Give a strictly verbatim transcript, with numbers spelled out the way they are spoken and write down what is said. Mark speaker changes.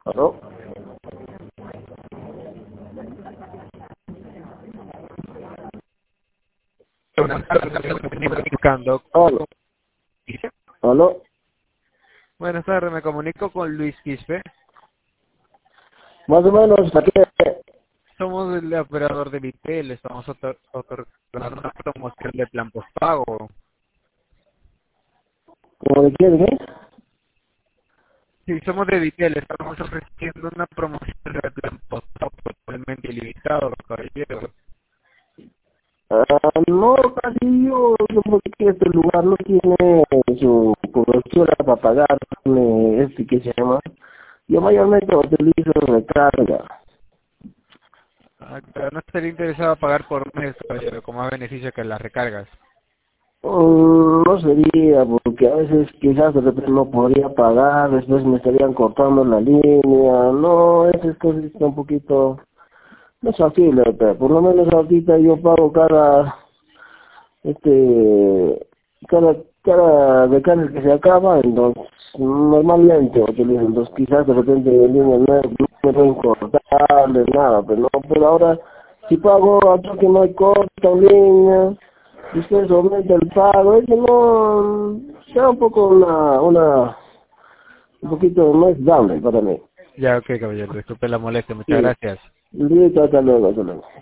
Speaker 1: ¿Aló?
Speaker 2: Buenas tardes, me comunico buscando.
Speaker 1: ¿Aló? ¿Aló?
Speaker 2: Buenas tardes, me comunico con Luis Quispe.
Speaker 1: Más o menos, ¿a qué?
Speaker 2: Somos el operador de Vitel, estamos otor- otorgando una promoción de plan postpago.
Speaker 1: ¿Cómo de qué? ¿De qué?
Speaker 2: Sí, somos de Vitel, estamos ofreciendo una promoción de plan postpago totalmente ilimitado, caballero.
Speaker 1: Ah, no, casi yo, yo porque que este lugar no tiene su cobertura para pagarme este que se llama. Yo mayormente utilizo recarga.
Speaker 2: Ah, pero no estaría interesado en pagar por mes, caballero, con más beneficio que las recargas.
Speaker 1: Mm, no sería, porque a veces quizás de repente no podría pagar, después me estarían cortando la línea. No, esas cosas están un poquito... No es factible, pero por lo menos ahorita yo pago cada... este cada cada recarga que se acaba, entonces normalmente utilizo, entonces quizás de repente en línea no, no me pueden cortar de nada, pero no, pero ahora si pago otro que no hay corta en línea, después aumenta el pago, eso no sea un poco una una un poquito no es dable para mí.
Speaker 2: Ya, ok, caballero, disculpe la molestia, muchas
Speaker 1: Sí,
Speaker 2: gracias.
Speaker 1: listo, hasta luego, hasta luego.